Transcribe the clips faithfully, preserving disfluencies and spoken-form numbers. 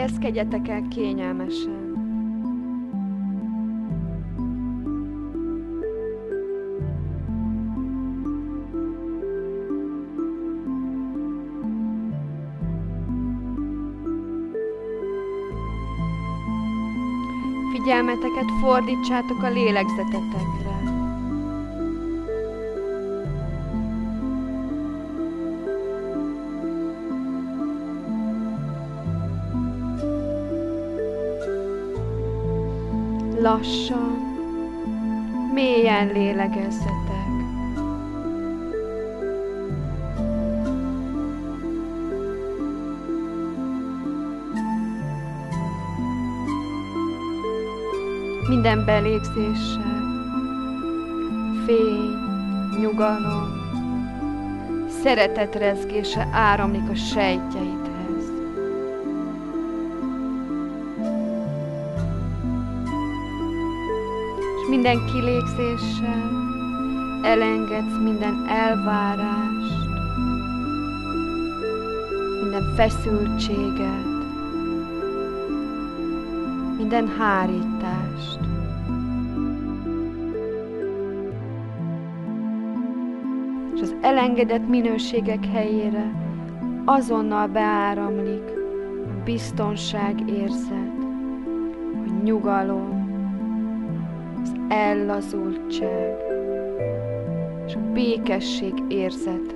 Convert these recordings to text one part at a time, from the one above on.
Helyezkedjetek el kényelmesen. Figyelmeteket fordítsátok a lélegzetetekre. Lassan, mélyen lélegezzetek. Minden belégzéssel fény, nyugalom, szeretet rezgése áramlik a sejtjeidhez. És minden kilégzéssel elengedsz minden elvárást, minden feszültséget, minden hárítást. És az elengedett minőségek helyére azonnal beáramlik a biztonság érzet, a nyugalom, az ellazultság és a békesség érzet.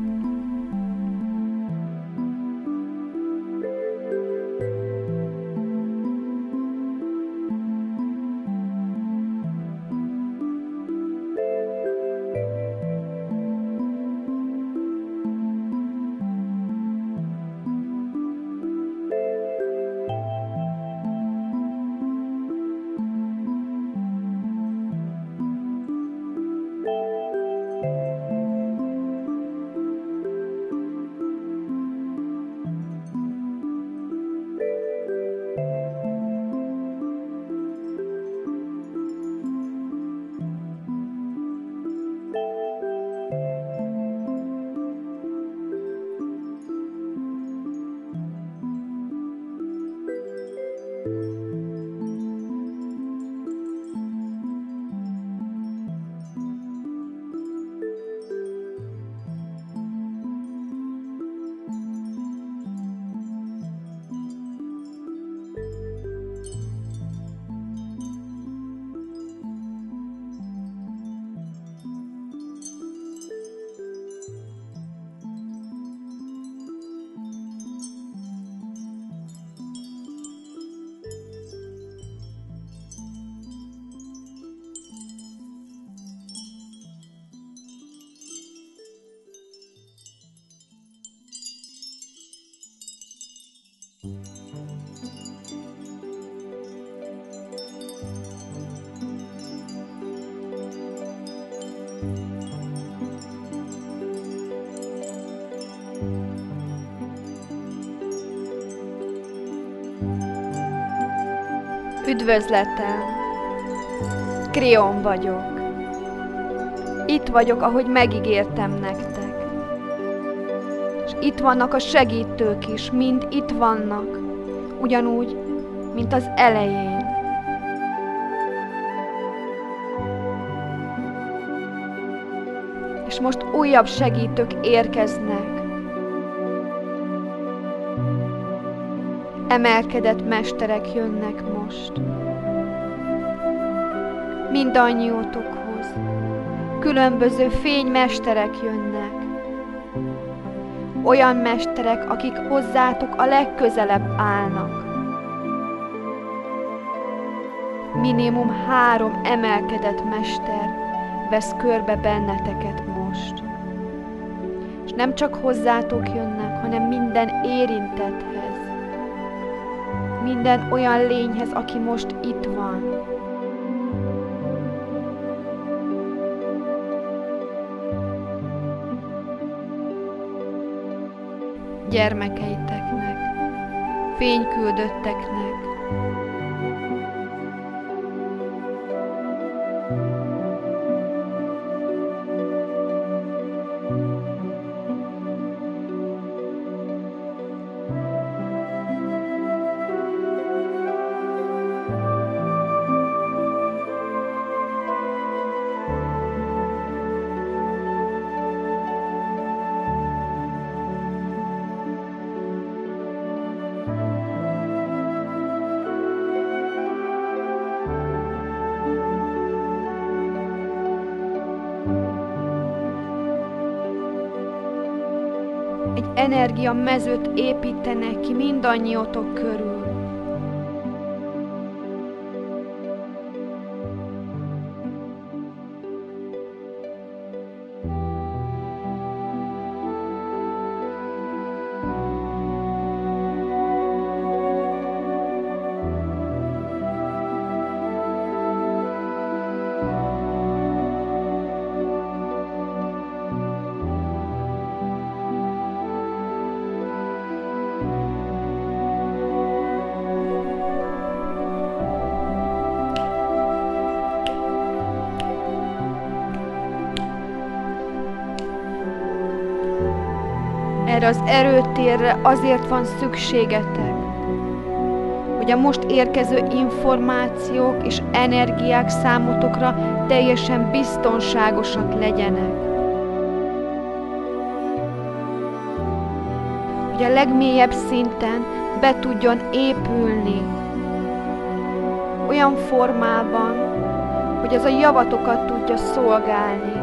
Üdvözletem! Krión vagyok. Itt vagyok, ahogy megígértem nektek. És itt vannak a segítők is, mind itt vannak, ugyanúgy, mint az elején. És most újabb segítők érkeznek. Emelkedett mesterek jönnek most. Mindannyiótokhoz. Különböző fénymesterek jönnek. Olyan mesterek, akik hozzátok a legközelebb állnak. Minimum három emelkedett mester vesz körbe benneteket most. És nem csak hozzátok jönnek, hanem minden érintetthez. Minden olyan lényhez, aki most itt van. Gyermekeiteknek, fényküldötteknek, energia mezőt építenek ki mindannyiótok körül. Erre az erőtérre azért van szükségetek, hogy a most érkező információk és energiák számotokra teljesen biztonságosak legyenek. Hogy a legmélyebb szinten be tudjon épülni, olyan formában, hogy az a javatokat tudja szolgálni.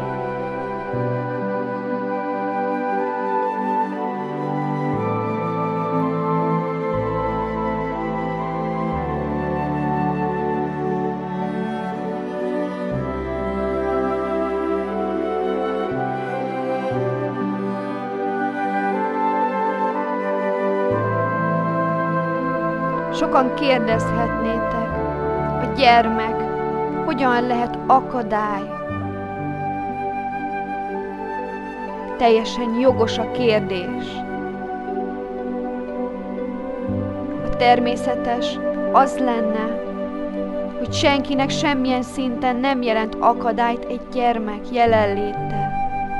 Sokan kérdezhetnétek, a gyermek hogyan lehet akadály? Teljesen jogos a kérdés. A természetes az lenne, hogy senkinek semmilyen szinten nem jelent akadályt egy gyermek jelenléte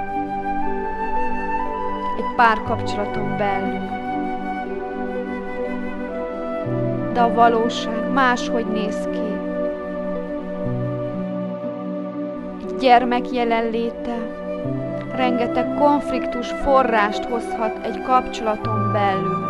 egy párkapcsolaton belül. De a valóság máshogy néz ki. Egy gyermek jelenléte rengeteg konfliktus forrást hozhat egy kapcsolaton belül.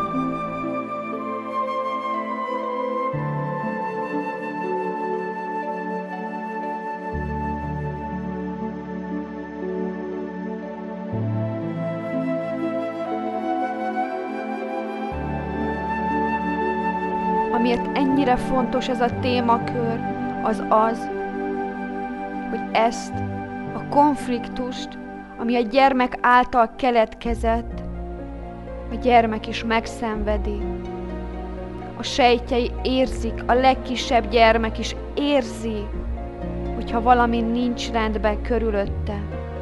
Amiért ennyire fontos ez a témakör, az az, hogy ezt a konfliktust, ami a gyermek által keletkezett, a gyermek is megszenvedi. A sejtjei érzik, a legkisebb gyermek is érzi, hogyha valami nincs rendben körülötte.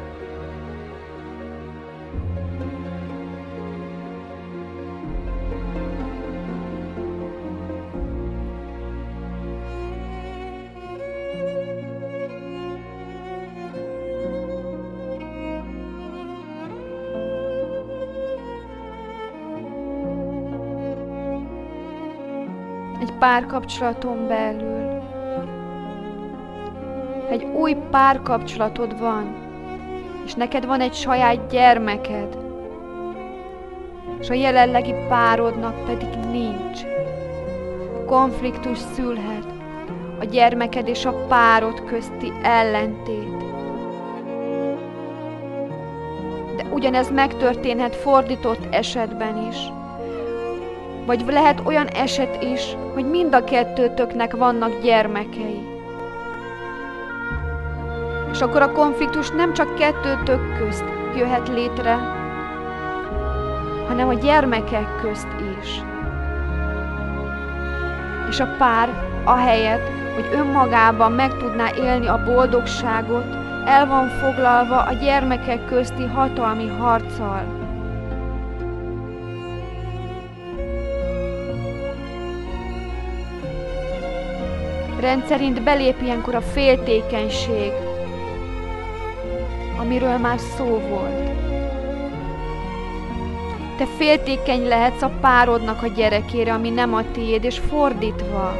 Egy párkapcsolaton belül, egy új párkapcsolatod van, és neked van egy saját gyermeked, és a jelenlegi párodnak pedig nincs. Konfliktus szülhet a gyermeked és a párod közti ellentét. De ugyanez megtörténhet fordított esetben is. Vagy lehet olyan eset is, hogy mind a kettőtöknek vannak gyermekei. És akkor a konfliktus nem csak kettőtök közt jöhet létre, hanem a gyermekek közt is. És a pár ahelyett, hogy önmagában meg tudná élni a boldogságot, el van foglalva a gyermekek közti hatalmi harccal. Rendszerint belép ilyenkor a féltékenység, amiről már szó volt. Te féltékeny lehetsz a párodnak a gyerekére, ami nem a tiéd, és fordítva.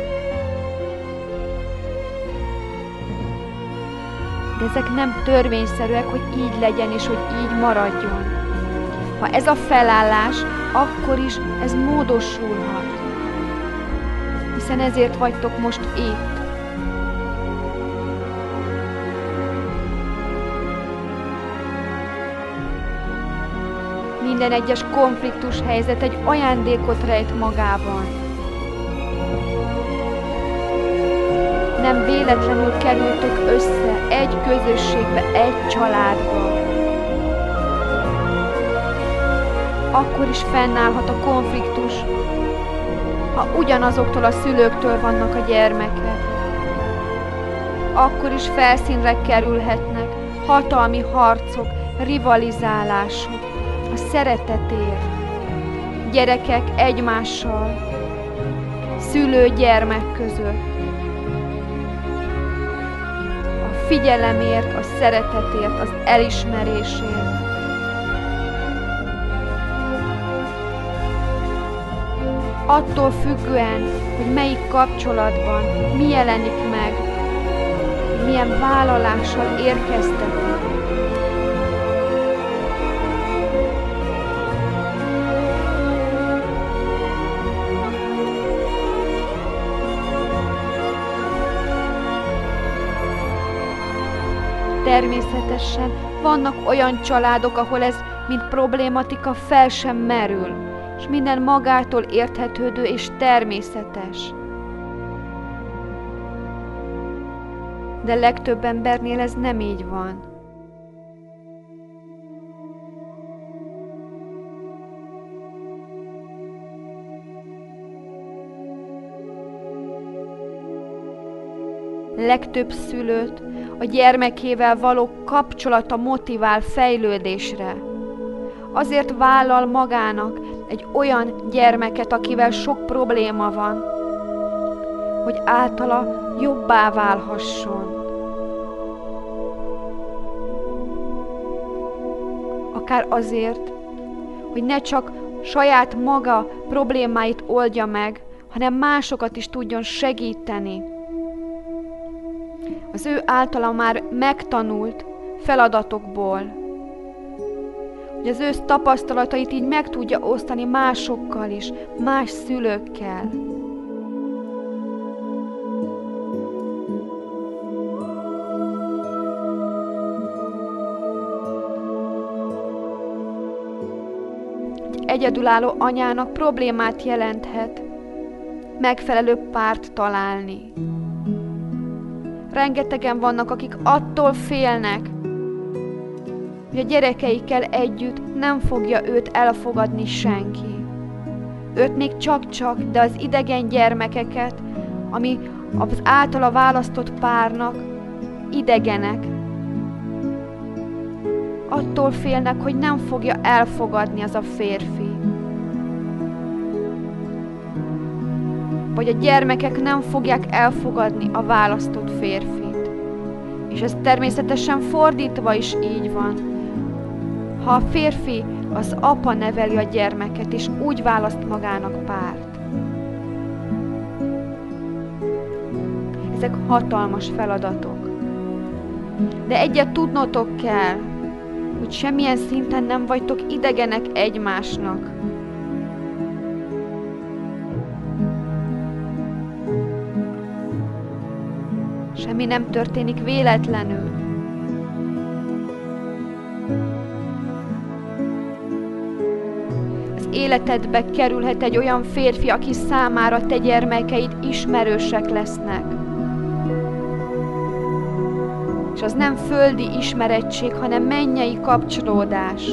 De ezek nem törvényszerűek, hogy így legyen, és hogy így maradjon. Ha ez a felállás, akkor is ez módosulhat. Hiszen ezért vagytok most itt. minden egyes konfliktus helyzet egy ajándékot rejt magában. Nem véletlenül kerültök össze egy közösségbe, egy családba. Akkor is fennállhat a konfliktus, ha ugyanazoktól a szülőktől vannak a gyermekek. Akkor is felszínre kerülhetnek hatalmi harcok, rivalizálások, a szeretetért, gyerekek egymással, szülő-gyermek között, a figyelemért, a szeretetért, az elismerésért. Attól függően, hogy melyik kapcsolatban mi jelenik meg, milyen vállalással érkeztetek. Természetesen vannak olyan családok, ahol ez mint problématika fel sem merül, és minden magától érthetődő és természetes. De legtöbb embernél ez nem így van. Legtöbb szülőt a gyermekével való kapcsolata motivál fejlődésre. Azért vállal magának egy olyan gyermeket, akivel sok probléma van, hogy általa jobbá válhasson. Akár azért, hogy ne csak saját maga problémáit oldja meg, hanem másokat is tudjon segíteni. Az ő általa már megtanult feladatokból, hogy az ő tapasztalatait így meg tudja osztani másokkal is, más szülőkkel. Egy egyedülálló anyának problémát jelenthet megfelelő párt találni. Rengetegen vannak, akik attól félnek, hogy a gyerekeikkel együtt nem fogja őt elfogadni senki. Őt még csak-csak, de az idegen gyermekeket, ami az általa választott párnak idegenek. Attól félnek, hogy nem fogja elfogadni az a férfi. Vagy a gyermekek nem fogják elfogadni a választott férfit. És ez természetesen fordítva is így van. Ha a férfi, az apa neveli a gyermeket, és úgy választ magának párt. Ezek hatalmas feladatok. De egyet tudnotok kell, hogy semmilyen szinten nem vagytok idegenek egymásnak. Semmi nem történik véletlenül. Az életedbe kerülhet egy olyan férfi, aki számára te gyermekeid ismerősek lesznek. És az nem földi ismerettség, hanem mennyei kapcsolódás.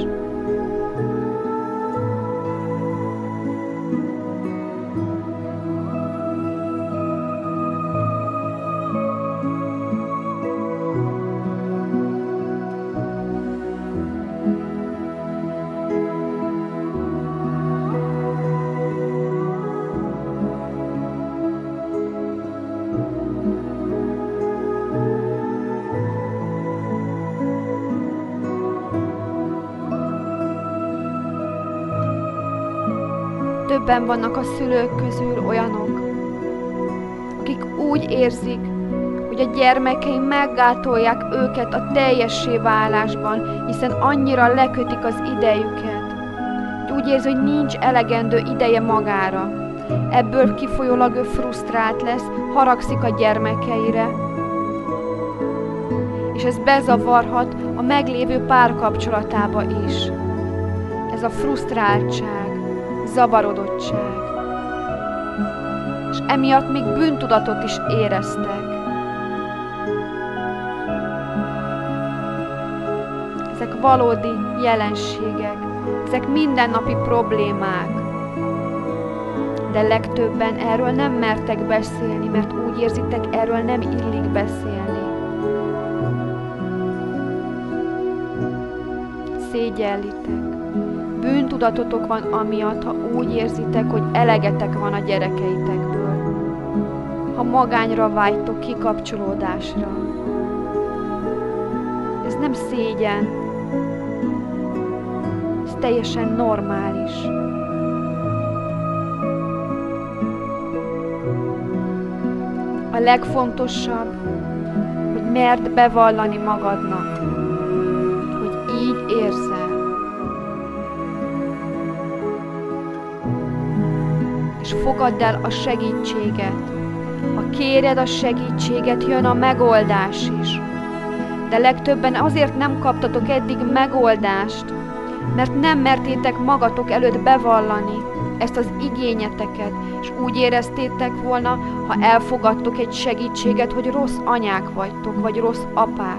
Többen vannak a szülők közül olyanok, akik úgy érzik, hogy a gyermekeim meggátolják őket a teljessé válásban, hiszen annyira lekötik az idejüket. Úgy érzi, hogy nincs elegendő ideje magára. Ebből kifolyólag ő frusztrált lesz, haragszik a gyermekeire, és ez bezavarhat a meglévő párkapcsolatába is. ez a frusztráltság, zavarodottság. És emiatt még bűntudatot is éreztek. Ezek valódi jelenségek, ezek mindennapi problémák. De legtöbben erről nem mertek beszélni, mert úgy érzitek, erről nem illik beszélni. Szégyellitek. Bűntudatotok van amiatt, ha úgy érzitek, hogy elegetek van a gyerekeitekből. Ha magányra vágytok, kikapcsolódásra. Ez nem szégyen. Ez teljesen normális. A legfontosabb, hogy merd bevallani magadnak, hogy így érzel. És fogadd el a segítséget. Ha kéred a segítséget, jön a megoldás is. De legtöbben azért nem kaptatok eddig megoldást, mert nem mertétek magatok előtt bevallani ezt az igényeteket, és úgy éreztétek volna, ha elfogadtok egy segítséget, hogy rossz anyák vagytok, vagy rossz apák.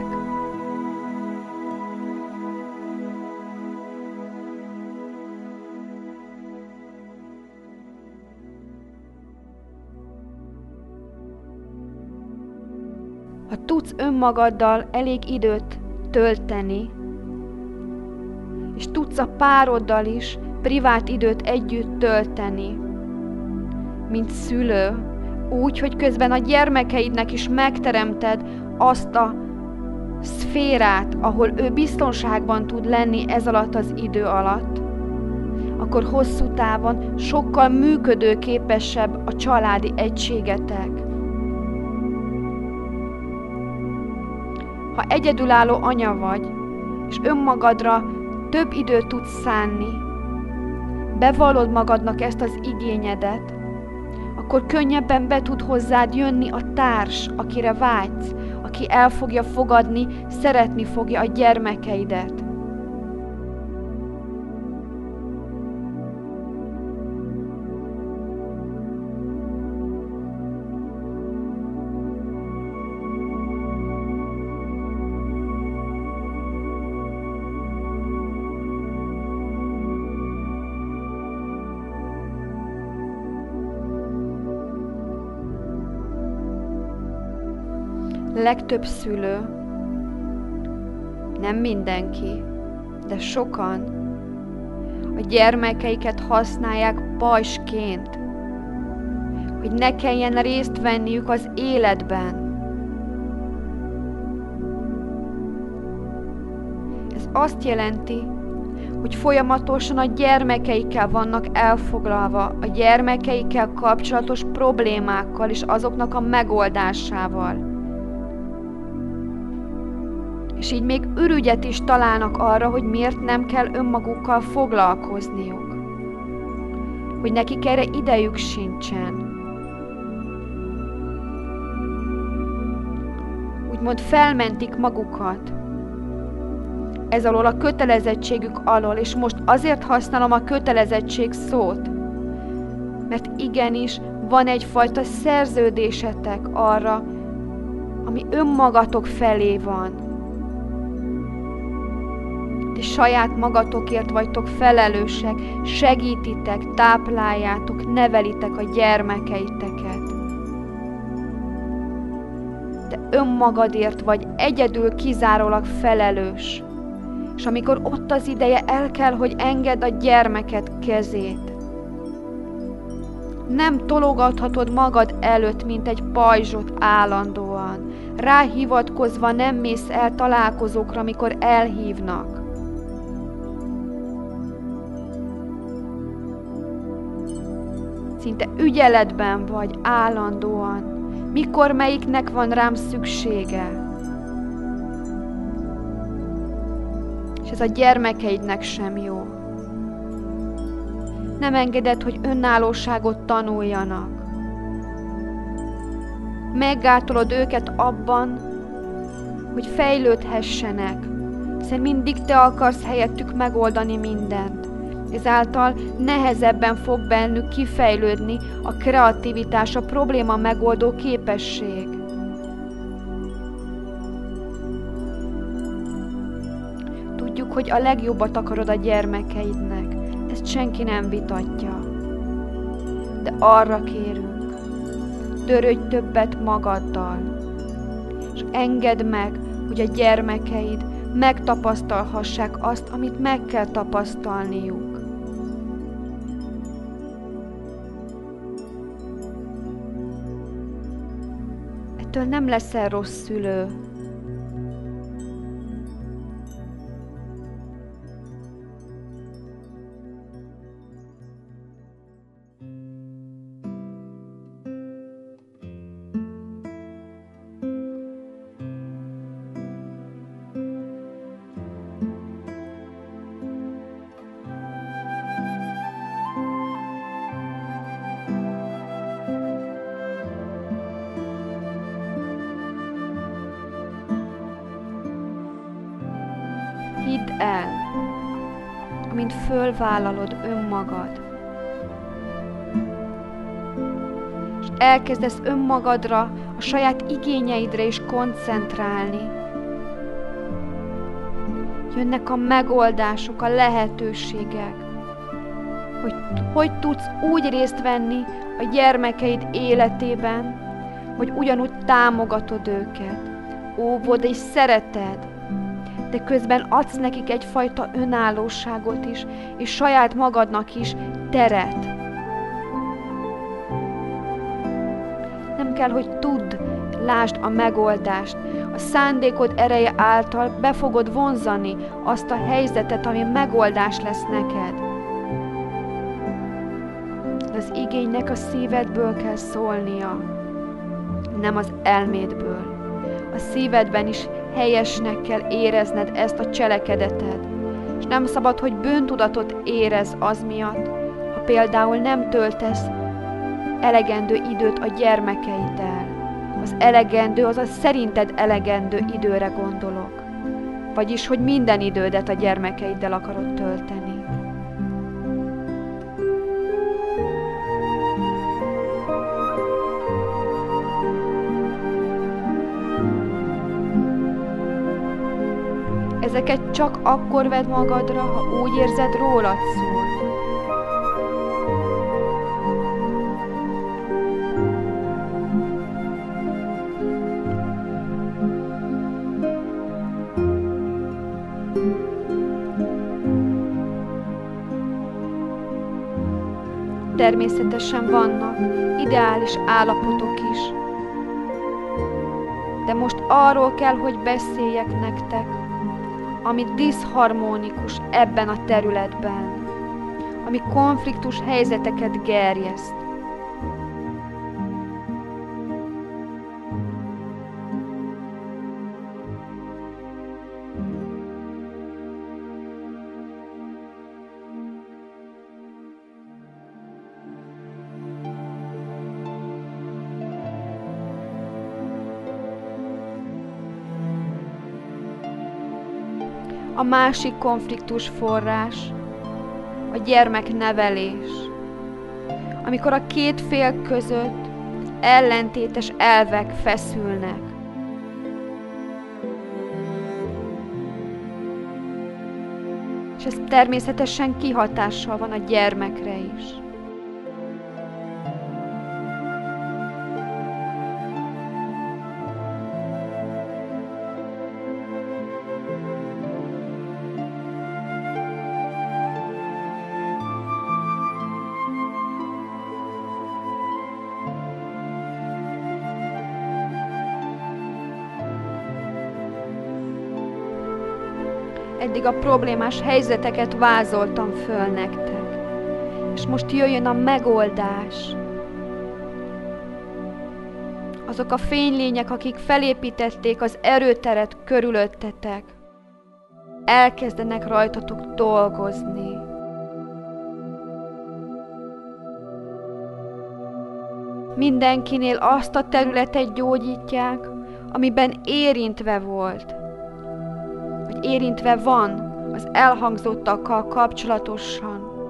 Ha tudsz önmagaddal elég időt tölteni, és tudsz a pároddal is privát időt együtt tölteni, mint szülő, úgy, hogy közben a gyermekeidnek is megteremted azt a szférát, ahol ő biztonságban tud lenni ez alatt az idő alatt, akkor hosszú távon sokkal működőképesebb a családi egységetek. Ha egyedülálló anya vagy, és önmagadra több időt tudsz szánni, bevallod magadnak ezt az igényedet, akkor könnyebben be tud hozzád jönni a társ, akire vágysz, aki el fogja fogadni, szeretni fogja a gyermekeidet. Legtöbb szülő, nem mindenki, de sokan a gyermekeiket használják pajzsként, hogy ne kelljen részt venniük az életben. Ez azt jelenti, hogy folyamatosan a gyermekeikkel vannak elfoglalva, a gyermekeikkel kapcsolatos problémákkal és azoknak a megoldásával. És így még ürügyet is találnak arra, hogy miért nem kell önmagukkal foglalkozniuk. Hogy nekik erre idejük sincsen. Úgymond felmentik magukat ez alól a kötelezettségük alól, és most azért használom a kötelezettség szót, mert igenis van egyfajta szerződésetek arra, ami önmagatok felé van. Ti saját magatokért vagytok felelősek, segítitek, tápláljátok, nevelitek a gyermekeiteket. De önmagadért vagy egyedül kizárólag felelős. És amikor ott az ideje, el kell, hogy engedd a gyermeked kezét. Nem tologathatod magad előtt, mint egy pajzsot állandóan. Ráhivatkozva nem mész el találkozókra, amikor elhívnak. Szinte ügyeletben vagy állandóan. Mikor melyiknek van rám szüksége? És ez a gyermekeidnek sem jó. Nem engeded, hogy önállóságot tanuljanak. Meggátolod őket abban, hogy fejlődhessenek, hiszen mindig te akarsz helyettük megoldani mindent. Ezáltal nehezebben fog bennük kifejlődni a kreativitás, a probléma megoldó képesség. Tudjuk, hogy a legjobbat akarod a gyermekeidnek, ezt senki nem vitatja. De arra kérünk, törődj többet magaddal, és engedd meg, hogy a gyermekeid megtapasztalhassák azt, amit meg kell tapasztalniuk. Ettől nem leszel rossz szülő. Hidd el, amint fölvállalod önmagad, és elkezdesz önmagadra, a saját igényeidre is koncentrálni. Jönnek a megoldások, a lehetőségek, hogy hogy tudsz úgy részt venni a gyermekeid életében, hogy ugyanúgy támogatod őket, óvod és szereted, de közben adsz nekik egyfajta önállóságot is, és saját magadnak is teret. Nem kell, hogy tudd, lásd a megoldást. A szándékod ereje által be fogod vonzani azt a helyzetet, ami megoldás lesz neked. De az igénynek a szívedből kell szólnia, nem az elmédből. A szívedben is helyesnek kell érezned ezt a cselekedeted, és nem szabad, hogy bűntudatot érez az miatt, ha például nem töltesz elegendő időt a gyermekeiddel. Az elegendő, az a szerinted elegendő időre gondolok, vagyis, hogy minden idődet a gyermekeiddel akarod tölteni. Ezeket csak akkor vedd magadra, ha úgy érzed, rólad szól. Természetesen vannak ideális állapotok is, de most arról kell, hogy beszéljek nektek, ami diszharmonikus ebben a területben, ami konfliktus helyzeteket gerjeszt. A másik konfliktus forrás a gyermeknevelés, amikor a két fél között ellentétes elvek feszülnek. És ez természetesen kihatással van a gyermekre is. Eddig a problémás helyzeteket vázoltam föl nektek, és most jöjjön a megoldás. Azok a fénylények, akik felépítették az erőteret körülöttetek, elkezdenek rajtatok dolgozni. Mindenkinél azt a területet gyógyítják, amiben érintve volt, vagy érintve van az elhangzottakkal kapcsolatosan.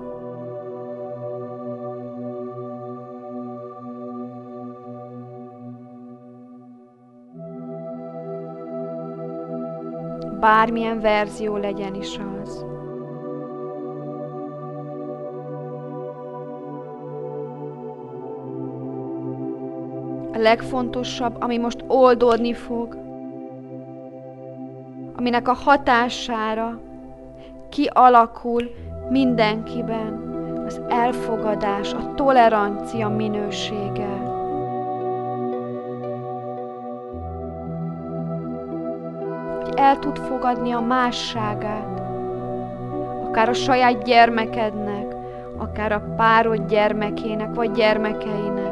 bármilyen verzió legyen is az. A legfontosabb, ami most oldódni fog, aminek a hatására kialakul mindenkiben az elfogadás, a tolerancia minősége. Hogy el tud fogadni a másságát, akár a saját gyermekednek, akár a párod gyermekének vagy gyermekeinek.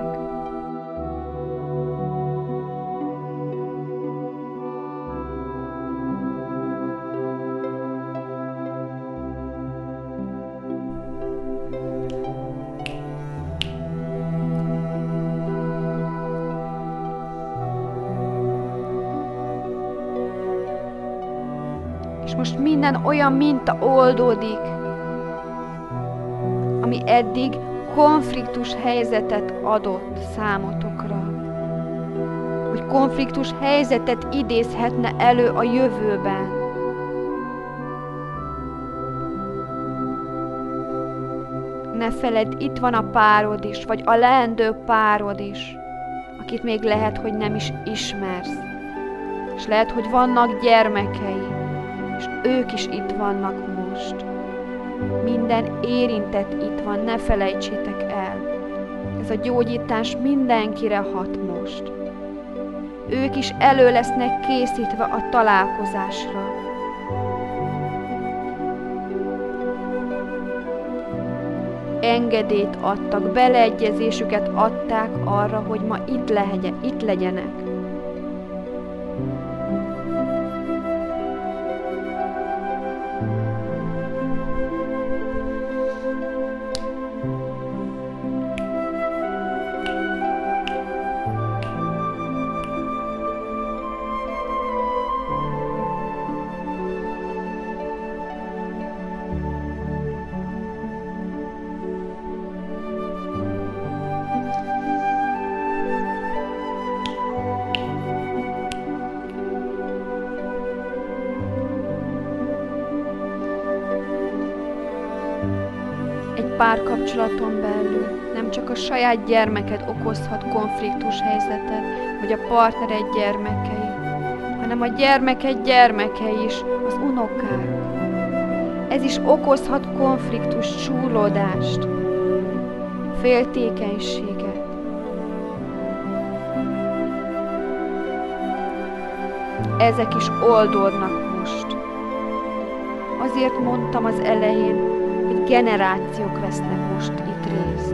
És most minden olyan minta oldódik, ami eddig konfliktus helyzetet adott számotokra. Hogy konfliktus helyzetet idézhetne elő a jövőben. Ne feledd, itt van a párod is, vagy a leendő párod is, akit még lehet, hogy nem is ismersz. És lehet, hogy vannak gyermekei, és ők is itt vannak most. Minden érintett itt van, ne felejtsétek el. Ez a gyógyítás mindenkire hat most. Ők is elő lesznek készítve a találkozásra. Engedélyt adtak, beleegyezésüket adták arra, hogy ma itt, legyen, itt legyenek. Párkapcsolaton belül nem csak a saját gyermeked okozhat konfliktus helyzetet, vagy a partnered gyermekei, hanem a gyermeked gyermekei is, az unokák. Ez is okozhat konfliktus, súrlódást, féltékenységet. Ezek is oldódnak most. Azért mondtam az elején, hogy generációk vesznek most itt részt.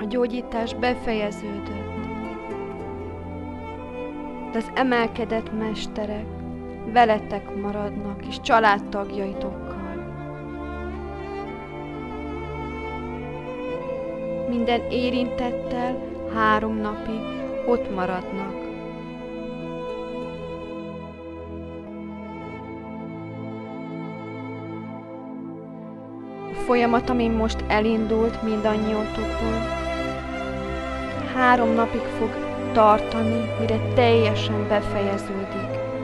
gyógyítás befejeződött. De az emelkedett mesterek veletek maradnak, és családtagjaitokkal. Minden érintettel három napig ott maradnak. A folyamat, ami most elindult mindannyiótokból, három napig fog tartani, mire teljesen befejeződik.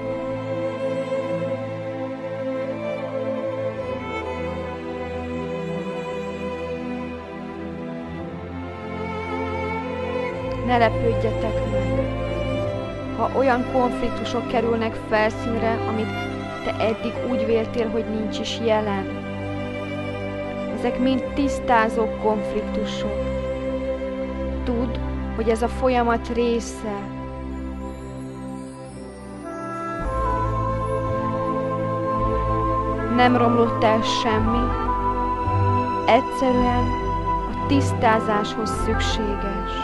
Ne lepődjetek meg, ha olyan konfliktusok kerülnek felszínre, amit te eddig úgy véltél, hogy nincs is jelen. Ezek mind tisztázó konfliktusok. Tudd, hogy ez a folyamat része. Nem romlott el semmi, egyszerűen a tisztázáshoz szükséges.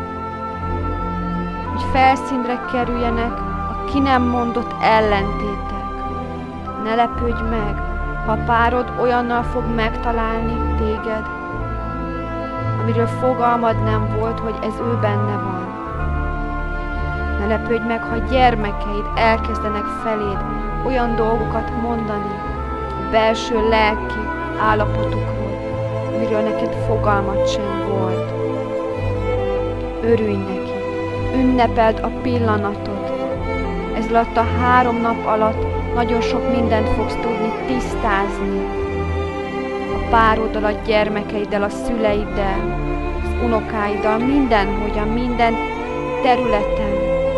Hogy felszínre kerüljenek a ki nem mondott ellentétek. Ne lepődj meg, ha a párod olyannal fog megtalálni téged, amiről fogalmad nem volt, hogy ez ő benne van. Ne lepődj meg, ha gyermekeid elkezdenek feléd olyan dolgokat mondani a belső lelki állapotukról, amiről neked fogalmad sem volt. Örülj neki, ünnepeld a pillanatot. Ez alatt a három nap alatt nagyon sok mindent fogsz tudni tisztázni. A pároddal, a gyermekeiddel, a szüleiddel, az unokáiddal, mindenhogyan, minden területen.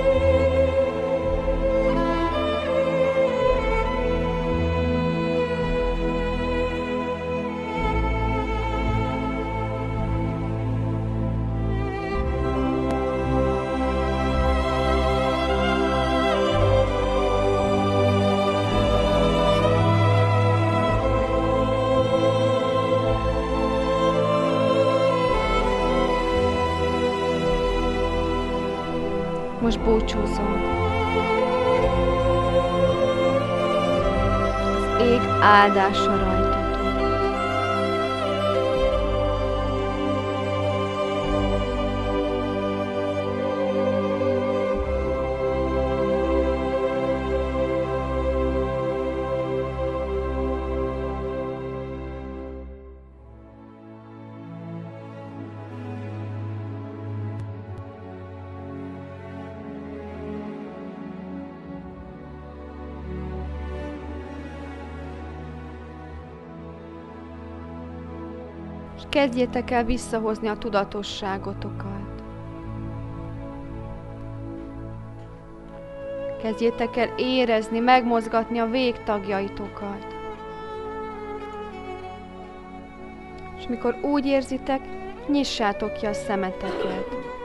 Most búcsúzom. Az ég áldása rajtatok. És kezdjétek el visszahozni a tudatosságotokat. Kezdjétek el érezni, megmozgatni a végtagjaitokat. És mikor úgy érzitek, nyissátok ki a szemeteket.